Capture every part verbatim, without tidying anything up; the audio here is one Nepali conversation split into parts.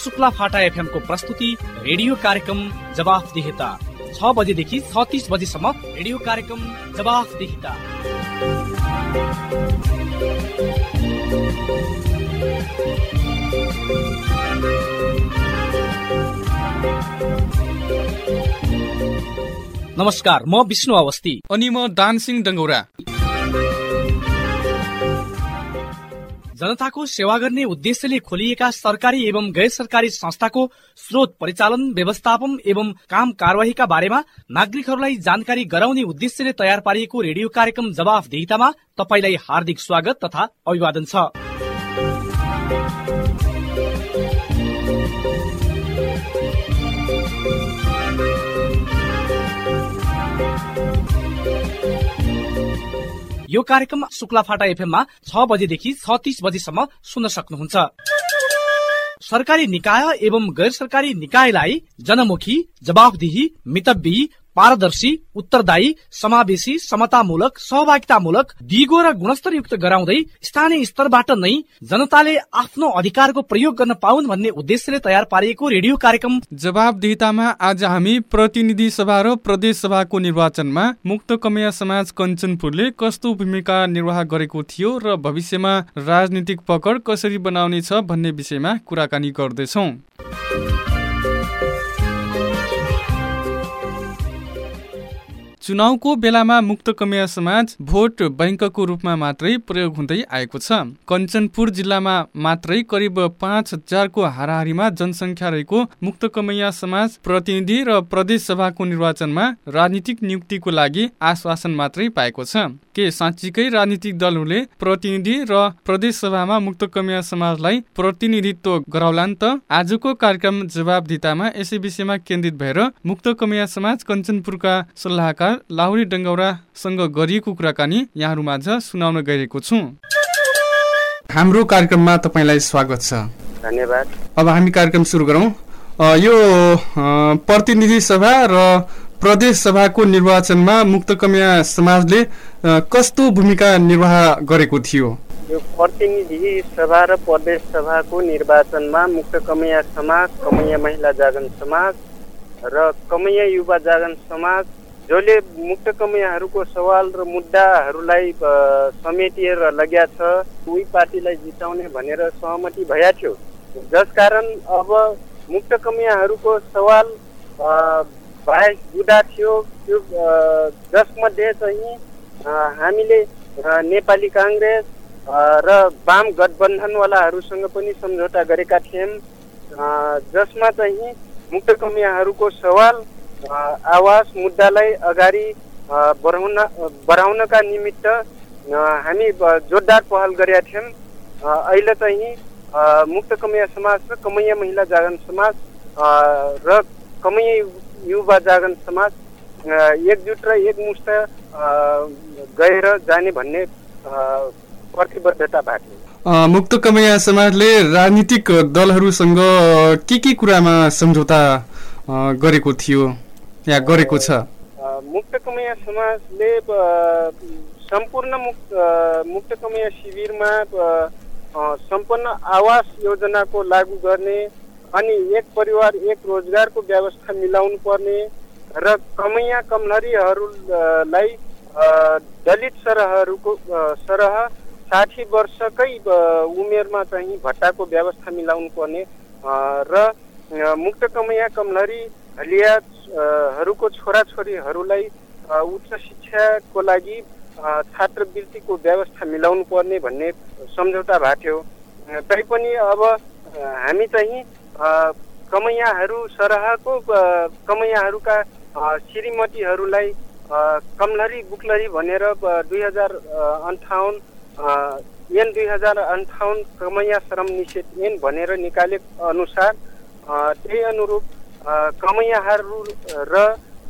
शुक्ला फाटा एफएम को प्रस्तुति रेडियो कार्यक्रम जवाफदेहिता छ बजेदेखि छत्तीस बजेसम्म रेडियो कार्यक्रम जवाफदेहिता। नमस्कार, म विष्णु अवस्थी अनि म दानसिंह डङ्गौरा। जनताको सेवा गर्ने उद्देश्यले खोलिएका सरकारी एवं गैर सरकारी संस्थाको स्रोत परिचालन, व्यवस्थापन एवं काम कारवाहीका बारेमा नागरिकहरूलाई जानकारी गराउने उद्देश्यले तयार पारिएको रेडियो कार्यक्रम जवाफदेहितामा तपाईलाई हार्दिक स्वागत तथा अभिवादन छ। यो कार्यक्रम शुक्लाफाटा एफएममा छ बजेदेखि छत्तीस बजेसम्म सुन्न सक्नुहुन्छ। सरकारी निकाय एवं गैर सरकारी निकायलाई जनमुखी, जवाफदेही, मितव्ययी, पारदर्शी, उत्तरदायी, समावेशी, समतामूलक, सहभागितामूलक, दिगो र गुणस्तरयुक्त गराउँदै स्थानीय स्तरबाट नै जनताले आफ्नो अधिकारको प्रयोग गर्न पाउन् भन्ने उद्देश्यले तयार पारिएको रेडियो कार्यक्रम जवाफदेहितामा आज हामी प्रतिनिधि सभा र प्रदेश सभाको निर्वाचनमा मुक्त कमैया समाज कञ्चनपुरले कस्तो भूमिका निर्वाह गरेको थियो र भविष्यमा राजनीतिक पकड कसरी बनाउने छ भन्ने विषयमा कुराकानी गर्दैछौँ। चुनावको बेलामा मुक्त कमैया समाज भोट बैंकको रूपमा मात्रै प्रयोग हुँदै आएको छ। कञ्चनपुर जिल्लामा मात्रै करिब पाँच हजारको हाराहारीमा जनसङ्ख्या रहेको मुक्त कमैया समाज प्रतिनिधि र प्रदेश सभाको निर्वाचनमा राजनीतिक नियुक्तिको लागि आश्वासन मात्रै पाएको छ। के साँच्चीकै राजनीतिक दलहरूले प्रतिनिधि र प्रदेश सभामा मुक्त कमैया समाजलाई प्रतिनिधित्व गराउलान् त? आजको कार्यक्रम जवाफदेहितामा यसै विषयमा केन्द्रित भएर मुक्त कमैया समाज कञ्चनपुरका सल्लाहकार लाहुरी डङ्गौरासँग गरिएको कुराकानी यहाँहरूमाझ सुनाउन गइरहेको छु। हाम्रो कार्यक्रममा तपाईँलाई स्वागत छ। धन्यवाद। अब हामी कार्यक्रम सुरु गरौँ। यो प्रतिनिधि सभा र प्रदेश सभाको निर्वाचनमा मुक्त कमैया समाजले कस्तो भूमिका निर्वाह गरेको थियो? यो प्रतिनिधि सभा र प्रदेश सभाको निर्वाचनमा मुक्त कमैया समाज, कमैया महिला जागरण समाज र कमैया युवा जागरण समाज जसले मुक्त कमैयाहरूको सवाल र मुद्दाहरूलाई समेटिएर लग्या छ, उही पार्टीलाई जिताउने भनेर सहमति भएका थियो। जसकारण अब मुक्त कमैयाहरूको सवाल बाइस बुदा थियो, त्यो जसमध्ये चाहिँ हामीले नेपाली काङ्ग्रेस र वाम गठबन्धनवालाहरूसँग पनि सम्झौता गरेका थियौँ, जसमा चाहिँ मुक्त कमैयाहरूको सवाल आवास मुद्दालाई अगाडि बढाउन बढाउनका निमित्त हामी जोरदार पहल गरेका थियौँ। अहिले चाहिँ मुक्त कमैया समाज र कमैया महिला जागरण समाज र कमैया युवा जागरण समाज एकजुट र एकमुष्ट गएर जाने भन्ने प्रतिबद्धता भएको। मुक्त कमैया समाजले राजनीतिक दलहरूसँग के के कुरामा सम्झौता गरेको थियो या गरेको छ? मुक्त कमैया समाजले सम्पूर्ण मुक्त मुक्त कमैया शिविरमा सम्पन्न आवास योजनाको लागू गर्ने अनि एक परिवार एक रोजगारको व्यवस्था मिलाउनु पर्ने र कमैया कमलरीहरूलाई दलित सरहहरूको सरह साठी वर्षकै उमेरमा चाहिँ भत्ताको व्यवस्था मिलाउनु पर्ने र मुक्त कमैया कमलरी हलियाहरूको छोराछोरीहरूलाई उच्च शिक्षाको लागि छात्रवृत्तिको व्यवस्था मिलाउनु पर्ने भन्ने सम्झौता भएको थियो। तैपनि अब हामी चाहिँ कमैयाहरू सरहको कमैयाहरूका श्रीमतीहरूलाई कमलरी बुकलरी भनेर दुई हजार अन्ठाउन्न एन दुई हजार अन्ठाउन्न कमैया श्रम निषेध ऐन भनेर निकाले अनुसार त्यही अनुरूप कमैयाहरू र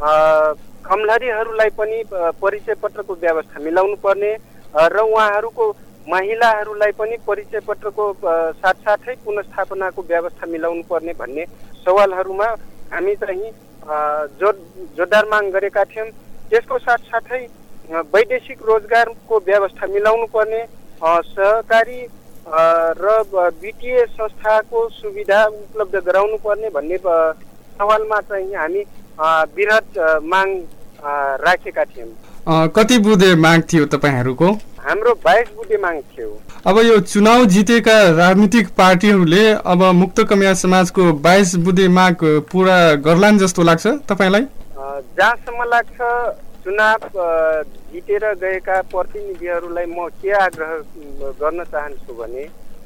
कमलरीहरूलाई पनि परिचय पत्रको व्यवस्था मिलाउनु पर्ने र उहाँहरूको महिलाहरूलाई पनि परिचय पत्रको साथसाथै पुनर्स्थापनाको व्यवस्था मिलाउनु पर्ने भन्ने सवालहरूमा हामी चाहिँ जोड जोरदार माग गरेका थियौँ। त्यसको साथसाथै वैदेशिक रोजगारको व्यवस्था मिलाउनु पर्ने, सहकारी र बिटिए संस्थाको सुविधा उपलब्ध गराउनु पर्ने भन्ने सवालमा चाहिँ हामी बृहत माग राखेका थियौँ। कति बुँदे माग थियो तपाईँहरूको? हाम्रो बाइस बुँदे माग थियो। अब यो चुनाव जितेका राजनीतिक पार्टीहरूले अब मुक्त कमिया समाजको बाइस बुँदे माग पूरा गर्लान् जस्तो लाग्छ तपाईँलाई? जहाँसम्म लाग्छ चुनाव जितेर गएका प्रतिनिधिहरूलाई म के आग्रह गर्न चाहन्छु भने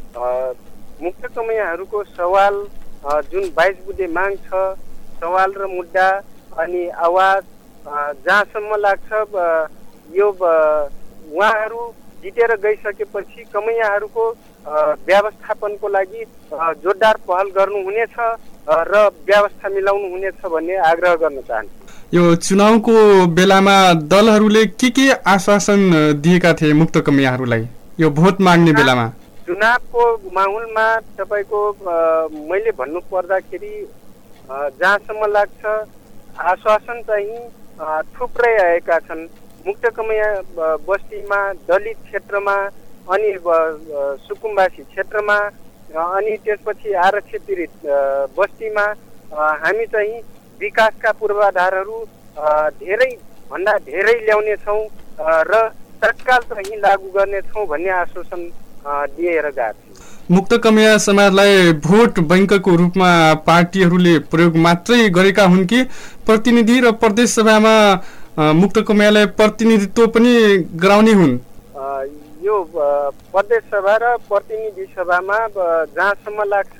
मुक्त कमैयाहरूको सवाल जुन बाइस बुँदे माग छ, सवाल र मुद्दा अनि आवाज जहाँसम्म लाग्छ यो उहाँहरू जितेर गइसकेपछि कमैयाहरूको व्यवस्थापनको लागि जोरदार पहल गर्नुहुनेछ र व्यवस्था मिलाउनु हुनेछ भन्ने आग्रह गर्न चाहन्छु। यो चुनावको बेलामा दलहरूले के के आश्वासन दिएका थिए मुक्त कमैयाहरूलाई यो भोट माग्ने बेलामा? चुनावको माहौलमा तपाईँको मैले भन्नु पर्दाखेरि जहाँसम्म लाग्छ आश्वासन चाहिँ थुप्रै आएका छन्। मुक्त कमैया बस्तीमा, दलित क्षेत्रमा अनि सुकुम्बासी क्षेत्रमा अनि त्यसपछि आरक्षित पीडित बस्तीमा हामी चाहिँ विकासका पूर्वाधारहरू धेरै भन्दा धेरै ल्याउनेछौँ र तत्काल चाहिँ लागू गर्नेछौँ भन्ने आश्वासन दिएर गएको थियो। मुक्त कमैया समाजलाई भोट बैंकको रूपमा पार्टीहरूले प्रयोग मात्रै गरेका हुन् कि प्रतिनिधि र प्रदेश सभामा मुक्त कमैयालाई प्रतिनिधित्व पनि गराउने हुन्? यो प्रदेश सभा र प्रतिनिधि सभामा जहाँसम्म लाग्छ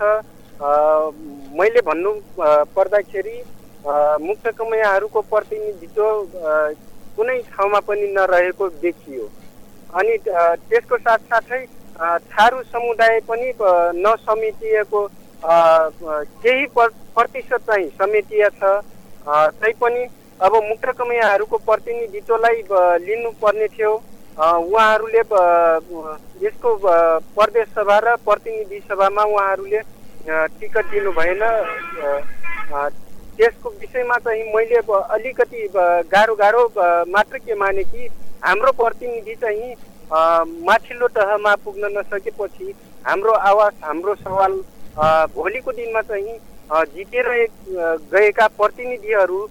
मैले भन्नु पर्दाखेरि मुक्त कमैयाहरूको प्रतिनिधित्व कुनै ठाउँमा पनि नरहेको देखियो। अनि त्यसको साथसाथै थारू समुदाय पनि नसमेटिएको केही प्रतिशत चाहिँ समेटिया छ। तैपनि अब मुक्त कमैयाहरूको प्रतिनिधित्वलाई लिनुपर्ने थियो। उहाँहरूले यसको प्रदेश सभा र प्रतिनिधि सभामा उहाँहरूले टिकट दिनु भएन। त्यसको विषयमा चाहिँ मैले अलिकति गाह्रो गाह्रो मात्र के माने कि हाम्रो प्रतिनिधि चाहिँ माथिल्लो तहमा पुग्न नसकेपछि हाम्रो आवाज, हाम्रो सवाल भोलिको दिनमा चाहिँ जितेर गएका प्रतिनिधिहरू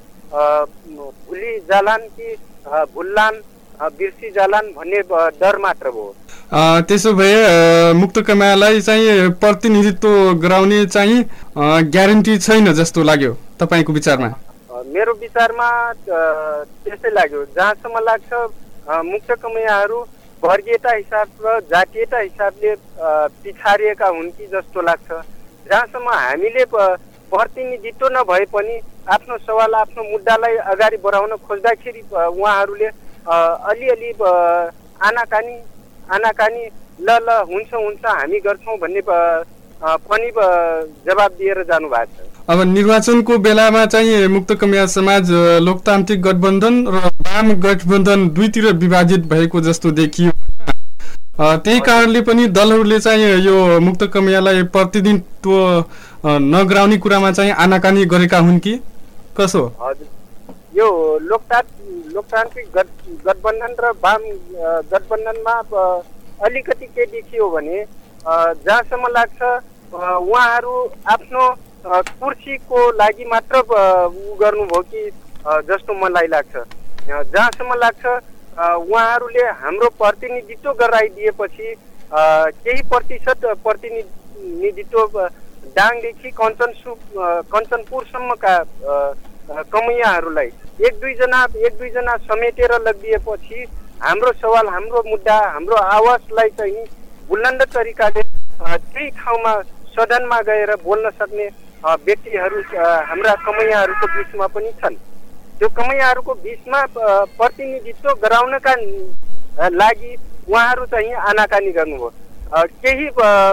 भुलि जालान् कि भुल्लान्, बिर्सी जालान् भन्ने डर मात्र भयो। त्यसो भए मुक्त कमैयालाई चाहिँ प्रतिनिधित्व गराउने चाहिँ ग्यारेन्टी छैन जस्तो लाग्यो तपाईँको विचारमा? मेरो विचारमा त्यस्तै लाग्यो। जहाँसम्म लाग्छ मुक्त कमैयाहरू वर्गीयता हिसाब र जातीयता हिसाबले पिछाडिएका हुन् कि जस्तो लाग्छ। जहाँसम्म हामीले प्रतिनिधित्व नभए पनि आफ्नो सवाल, आफ्नो मुद्दालाई अगाडि बढाउन खोज्दाखेरि उहाँहरूले अलिअलि आनाकानी आनाकानी ल ल हुन्छ हुन्छ हामी गर्छौँ भन्ने पनि जवाब दिएर जानु भएको छ। अब निर्वाचनको बेलामा चाहिँ मुक्त कमैया समाज लोकतान्त्रिक गठबन्धन र वाम गठबन्धन दुईतिर विभाजित भएको जस्तो देखियो। त्यही कारणले पनि दलहरूले चाहिँ यो मुक्त कमैयालाई प्रतिनिधित्व नगराउने कुरामा चाहिँ आनाकानी गरेका हुन् कि कसो? यो लोकतान्त्रिक लोकतान्त्रिक गठबन्धन र वाम गठबन्धनमा अलिकति के देखियो भने जहाँसम्म लाग्छ उहाँहरू आफ्नो कुर्सीको लागि मात्र उ गर्नुभयो कि जस्तो मलाई लाग्छ। जहाँसम्म लाग्छ उहाँहरूले हाम्रो प्रतिनिधित्व गराइदिएपछि केही प्रतिशत प्रतिनिधित्व डाङदेखि कञ्चनसु कञ्चनपुरसम्मका कमैयाहरूलाई एक दुईजना एक दुईजना समेटेर लगिदिएपछि हाम्रो सवाल, हाम्रो मुद्दा, हाम्रो आवाजलाई चाहिँ बुलन्द तरिकाले त्यही ठाउँमा सदनमा गएर बोल्न सक्ने व्यक्तिहरू हाम्रा कमैयाहरूको बिचमा पनि छन्। त्यो कमैयाहरूको बिचमा प्रतिनिधित्व गराउनका लागि उहाँहरू चाहिँ आनाकानी गर्नुभयो। केही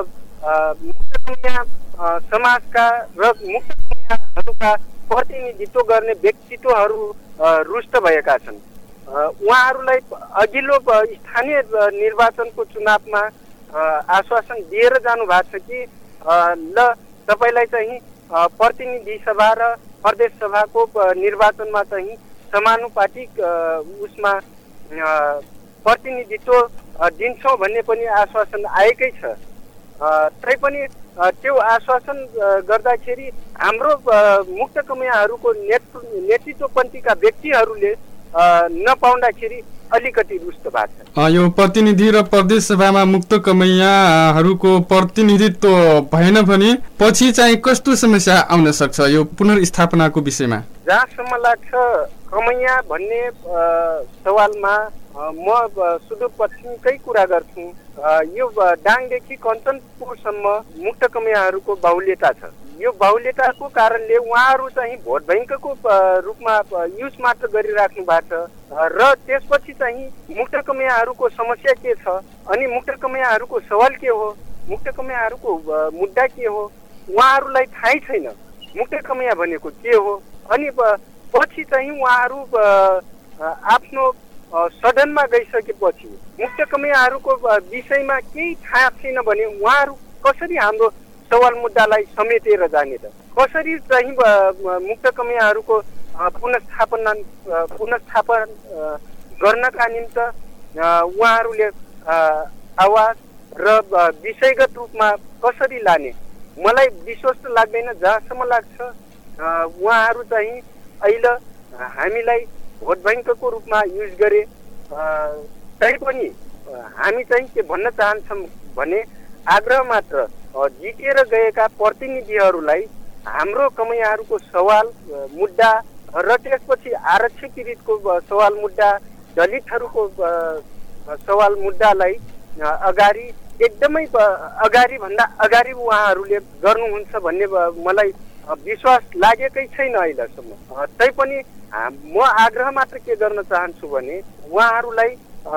मुक्त कमैया समाजका र मुक्त कमैयाहरूका प्रतिनिधित्व गर्ने व्यक्तित्वहरू रुष्ट भएका छन्। उहाँहरूलाई अघिल्लो स्थानीय निर्वाचनको चुनावमा आश्वासन दिएर जानु भएको छ कि ल तपाईँलाई चाहिँ प्रतिनिधि सभा र प्रदेश सभाको निर्वाचनमा चाहिँ समानुपातिक उसमा प्रतिनिधित्व दिन्छौँ भन्ने पनि आश्वासन आएकै छ। तैपनि त्यो आश्वासन गर्दाखेरि हाम्रो मुक्त कमैयाहरूको नेतृत्व नेतृत्वपन्थीका व्यक्तिहरूले नपाउँदाखेरि अलिकति रुष्ट भएको छ। यो प्रतिनिधि र प्रदेश सभामा मुक्त कमैयाहरूको प्रतिनिधित्व भएन भने पछि चाहिँ कस्तो समस्या आउन सक्छ यो पुनर्स्थापनाको विषयमा? जहाँसम्म लाग्छ कमैया भन्ने सवालमा म सुदूरपश्चिमकै कुरा गर्छु। यो डाङदेखि कञ्चनपुरसम्म मुक्त कमैयाहरूको बाहुल्यता छ। यो बाहुल्यताको कारणले उहाँहरू चाहिँ भोट बैंकको रूपमा युज मात्र गरिराख्नु भएको छ र त्यसपछि चाहिँ मुक्त कमैयाहरूको समस्या के छ अनि मुक्त कमैयाहरूको सवाल के हो, मुक्त कमैयाहरूको मुद्दा के हो उहाँहरूलाई थाहै छैन। मुक्त कमैया भनेको के हो अनि पछि चाहिँ उहाँहरू आफ्नो सदनमा गइसकेपछि मुक्त कमैयाहरूको विषयमा केही थाहा छैन भने उहाँहरू कसरी हाम्रो सवाल मुद्दालाई समेटेर जाने त? कसरी चाहिँ मुक्त कमैयाहरूको पुनर्स्थापना पुनर्स्थापन गर्नका निम्ति उहाँहरूले आवाज र विषयगत रूपमा कसरी लाने मलाई विश्वास लाग्दैन। जहाँसम्म लाग्छ उहाँहरू चाहिँ अहिले हामीलाई भोट बैंकको रूपमा युज गरे तैपनि हामी चाहिँ के भन्न चाहन्छौँ भने आग्रह मात्र जितेर गएका प्रतिनिधिहरूलाई हाम्रो कमैयाहरूको सवाल मुद्दा र त्यसपछि आरक्षण पीडितको सवाल मुद्दा, दलितहरूको सवाल मुद्दालाई अगाडि एकदमै अगाडि भन्दा अगाडि उहाँहरूले गर्नुहुन्छ भन्ने मलाई विश्वास लागेकै छैन अहिलेसम्म। तैपनि म आग्रह मात्र के गर्न चाहन्छु भने उहाँहरूलाई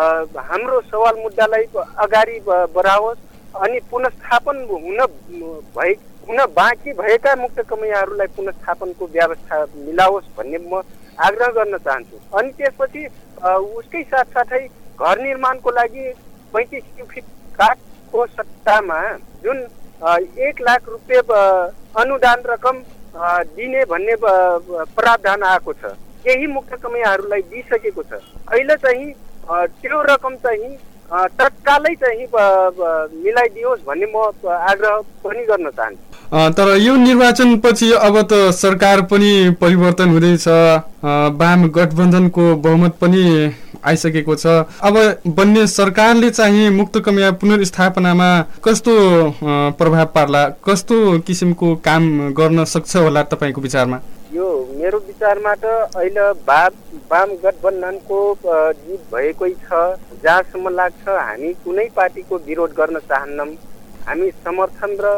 हाम्रो सवाल मुद्दालाई अगाडि बढाओस् अनि पुनर्स्थापन हुन भए हुन बाँकी भएका मुक्त कमैयाहरूलाई पुनर्स्थापनको व्यवस्था मिलाओस् भन्ने म आग्रह गर्न चाहन्छु। अनि त्यसपछि उसकै साथसाथै घर निर्माणको लागि पैँतिस क्युफिट काठको सट्टामा जुन एक लाख रुपियाँ अनुदान रकम दिने भन्ने प्रावधान आएको छ, केही मुक्त कमैयाहरूलाई दिइसकेको छ। अहिले चाहिँ त्यो रकम चाहिँ तत्कालै चाहिँ मिलाइदियोस् भन्ने म आग्रह पनि गर्न चाहन्छु। तर यो निर्वाचन पछि अब त सरकार पनि परिवर्तन हुँदैछ, वाम गठबन्धनको बहुमत पनि आइसकेको छ। अब बन्ने सरकारले चाहिँ मुक्त कमैया पुनर्स्थापनामा कस्तो प्रभाव पार्ला, कस्तो किसिमको काम गर्न सक्छ होला तपाईँको विचारमा? यो मेरो विचारमा त अहिले वाम वाम गठबन्धनको जित भएकै छ। जहाँसम्म लाग्छ हामी कुनै पार्टीको विरोध गर्न चाहन्नौँ। हामी समर्थन र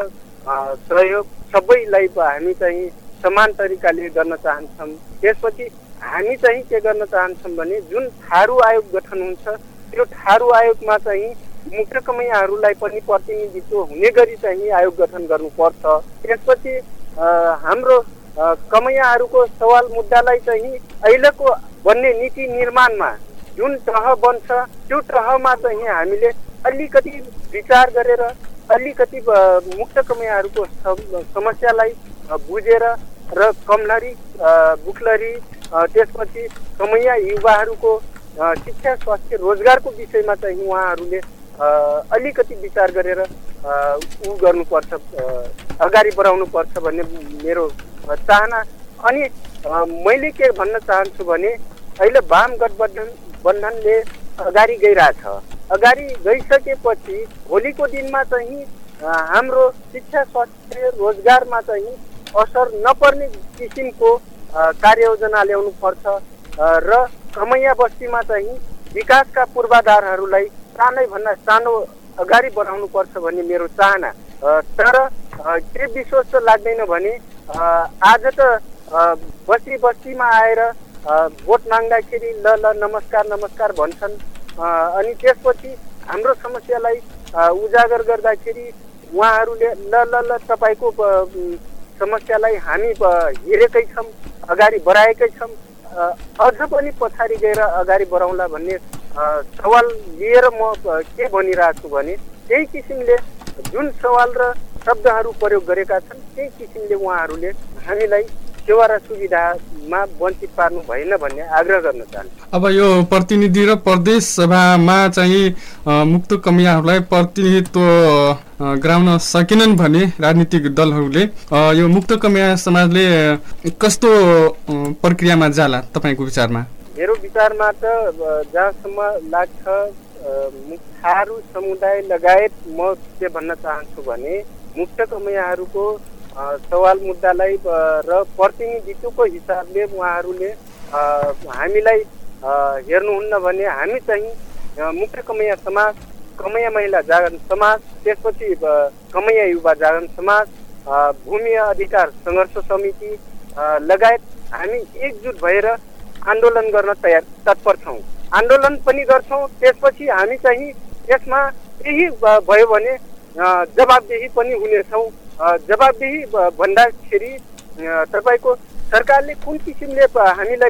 सहयोग सबैलाई हामी चाहिँ समान तरिकाले गर्न चाहन्छौँ। त्यसपछि हामी चाहिँ के गर्न चाहन्छौँ भने जुन थारू आयोग गठन हुन्छ त्यो थारू आयोगमा चाहिँ मुक्त कमैयाहरूलाई पनि प्रतिनिधित्व हुने गरी चाहिँ आयोग गठन गर्नुपर्छ। त्यसपछि हाम्रो कमैयाहरूको सवाल मुद्दालाई चाहिँ अहिलेको बन्ने नीति निर्माणमा जुन तह बन्छ त्यो तहमा चाहिँ हामीले अलिकति विचार गरेर अलिकति मुक्त कमैयाहरूको समस्यालाई बुझेर र कमलरी बुकलरी त्यसपछि कमैया युवाहरूको शिक्षा स्वास्थ्य रोजगारको विषयमा चाहिँ उहाँहरूले अलिकति विचार गरेर उ गर्नुपर्छ, अगाडि बढाउनुपर्छ भन्ने मेरो चाहना। अनि मैले के भन्न चाहन्छु भने अहिले वाम गठबन्धन बन्धनले अगाडि गइरहेछ। अगाडि गइसकेपछि भोलिको दिनमा चाहिँ हाम्रो शिक्षा स्वास्थ्य रोजगारमा चाहिँ असर नपर्ने किसिमको कार्ययोजना ल्याउनु पर्छ र कमैया बस्तीमा चाहिँ विकासका पूर्वाधारहरूलाई सानै भन्दा सानो अगाडि बढाउनु पर्छ भन्ने मेरो चाहना। तर के विश्वास त लाग्दैन भने आज त बस्ती बस्तीमा आएर भोट माग्दाखेरि ल ल नमस्कार नमस्कार भन्छन् अनि त्यसपछि हाम्रो समस्यालाई उजागर गर्दाखेरि उहाँहरूले ल ल ल तपाईँको समस्यालाई हामी हेरेकै छौँ, अगाडि बढाएकै छौँ, अझ पनि पछाडि गएर अगाडि बढाउँला भन्ने सवाल लिएर म के भनिरहेको छु भने त्यही किसिमले जुन सवाल र शब्दहरू प्रयोग गरेका छन् त्यही किसिमले उहाँहरूले हामीलाई सेवा र सुविधामा वञ्चित पार्नु भएन भन्ने आग्रह गर्न चाहन्छु। अब यो प्रतिनिधि र प्रदेश सभामा चाहिँ मुक्त कमियाहरूलाई प्रतिनिधित्व गराउन सकेनन् भने राजनीतिक दलहरूले यो मुक्त कमिया समाजले कस्तो प्रक्रियामा जाला तपाईँको विचारमा? मेरो विचारमा त जहाँसम्म लाग्छ थारू समुदाय लगायत म के भन्न चाहन्छु भने मुक्त कमियाहरूको सवाल मुद्दालाई र प्रतिनिधित्वको हिसाबले उहाँहरूले हामीलाई हेर्नुहुन्न भने हामी चाहिँ मुक्त कमैया समाज, कमैया महिला जागरण समाज, त्यसपछि कमैया युवा जागरण समाज, भूमि अधिकार सङ्घर्ष समिति लगायत हामी एकजुट भएर आन्दोलन गर्न तयार तत्पर छौँ। आन्दोलन पनि गर्छौँ। त्यसपछि हामी चाहिँ यसमा यही भयो भने जवाबदेही पनि हुनेछौँ। जवाबदेही भन्दाखेरि तपाईँको सरकारले कुन किसिमले हामीलाई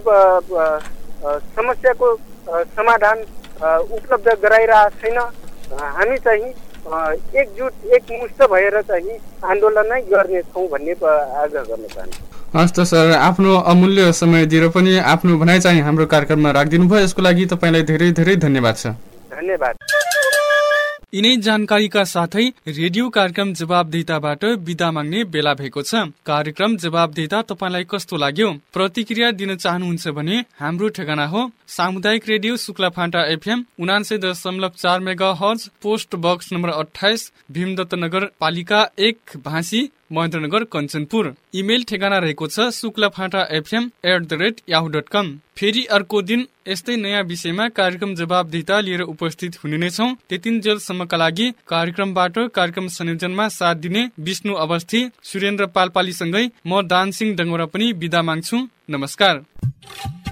समस्याको समाधान उपलब्ध गराइरहेको छैन। हामी चाहिँ एकजुट एकमुष्ट भएर चाहिँ आन्दोलनै गर्नेछौँ भन्ने आग्रह गर्न चाहन्छु। हस् त सर, आफ्नो अमूल्य समय दिएर पनि आफ्नो भनाइ चाहिँ हाम्रो कार्यक्रममा राखिदिनु भयो, यसको लागि तपाईँलाई धेरै धेरै धन्यवाद छ। धन्यवाद। यिनै जानकारीका साथै रेडियो कार्यक्रम जवाबदेताबाट बिदा माग्ने बेला भएको छ। कार्यक्रम जवाबदेता तपाईँलाई कस्तो लाग्यो? प्रतिक्रिया दिन चाहनुहुन्छ भने हाम्रो ठेगाना हो सामुदायिक रेडियो शुक्लाफान्टा एफएम उनान्सय दशमलव चार mega hertz, post box number अठाइस, भीमदत्त नगर पालिका एक, भाँसी, महेन्द्रनगर, कञ्चनपुर। इमेल ठेगाना रहेको छ Shuklaphanta FM at the rate Yahoo dot com. फेरि अर्को दिन यस्तै नयाँ विषयमा कार्यक्रम जवाबदेता लिएर उपस्थित हुने नै छौँ। त्यतिन्जेलसम्मका लागि कार्यक्रमबाट कार्यक्रम संयोजनमा साथ दिने विष्णु अवस्थी, सुरेन्द्र पालपालीसँगै म दानसिंह डङ्गोरा पनि बिदा माग्छु। नमस्कार।